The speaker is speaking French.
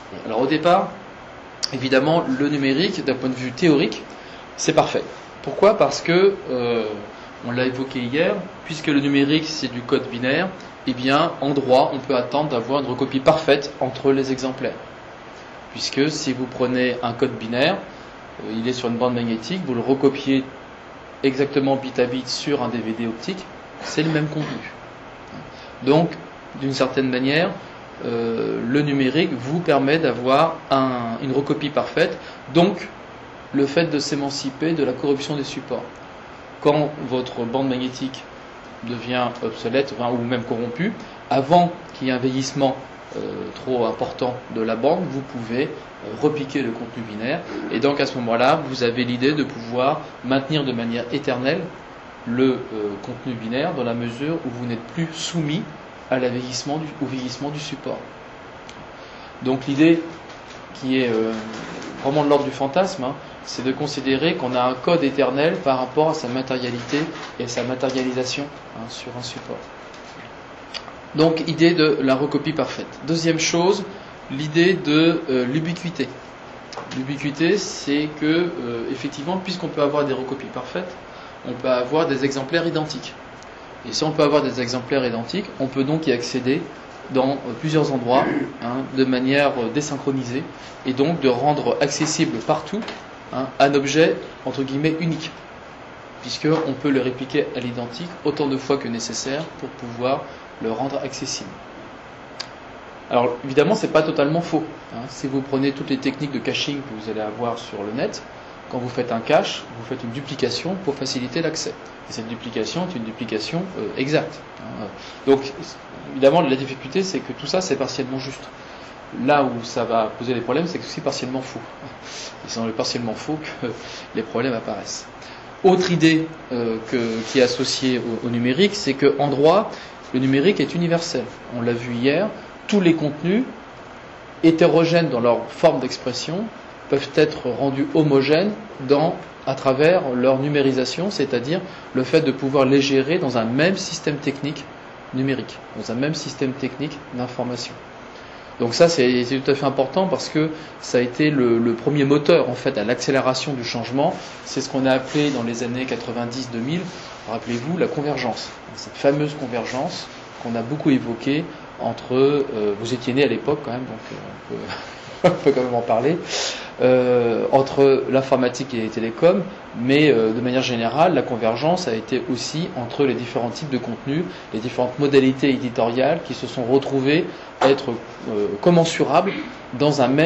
Alors au départ, évidemment, le numérique, d'un point de vue théorique, c'est parfait. Pourquoi ? Parce que, on l'a évoqué hier, puisque le numérique c'est du code binaire, eh bien, en droit, on peut attendre d'avoir une recopie parfaite entre les exemplaires. Puisque si vous prenez un code binaire, il est sur une bande magnétique, vous le recopiez exactement bit à bit sur un DVD optique, c'est le même contenu. Donc, d'une certaine manière, le numérique vous permet d'avoir une recopie parfaite, donc le fait de s'émanciper de la corruption des supports. Quand votre bande magnétique devient obsolète ou même corrompue, avant qu'il y ait un vieillissement trop important de la bande, vous pouvez repiquer le contenu binaire, et donc à ce moment-là, vous avez l'idée de pouvoir maintenir de manière éternelle le contenu binaire dans la mesure où vous n'êtes plus soumis au vieillissement du support. Donc l'idée qui est vraiment de l'ordre du fantasme, c'est de considérer qu'on a un code éternel par rapport à sa matérialité et sa matérialisation sur un support. Donc idée de la recopie parfaite. Deuxième chose, l'idée de l'ubiquité. L'ubiquité, c'est que effectivement, puisqu'on peut avoir des recopies parfaites, on peut avoir des exemplaires identiques. Et si on peut avoir des exemplaires identiques, on peut donc y accéder dans plusieurs endroits, de manière désynchronisée, et donc de rendre accessible partout un objet entre guillemets unique, puisqu'on peut le répliquer à l'identique autant de fois que nécessaire pour pouvoir le rendre accessible. Alors évidemment, c'est pas totalement faux. Si vous prenez toutes les techniques de caching que vous allez avoir sur le net, quand vous faites un cache, vous faites une duplication pour faciliter l'accès. Et cette duplication est une duplication exacte. Donc évidemment, la difficulté, c'est que tout ça, c'est partiellement juste. Là où ça va poser des problèmes, c'est que c'est partiellement faux. Et c'est dans le partiellement faux que les problèmes apparaissent. Autre idée qui est associée au numérique, c'est qu'en droit, le numérique est universel. On l'a vu hier, tous les contenus, hétérogènes dans leur forme d'expression, peuvent être rendus homogènes à travers leur numérisation, c'est-à-dire le fait de pouvoir les gérer dans un même système technique numérique, dans un même système technique d'information. Donc ça, c'est tout à fait important parce que ça a été le premier moteur en fait à l'accélération du changement. C'est ce qu'on a appelé dans les années 90-2000, rappelez-vous, la convergence. Cette fameuse convergence qu'on a beaucoup évoquée entre, vous étiez né à l'époque quand même, donc on peut quand même en parler, entre l'informatique et les télécoms, mais de manière générale, la convergence a été aussi entre les différents types de contenus, les différentes modalités éditoriales qui se sont retrouvées être commensurables dans un même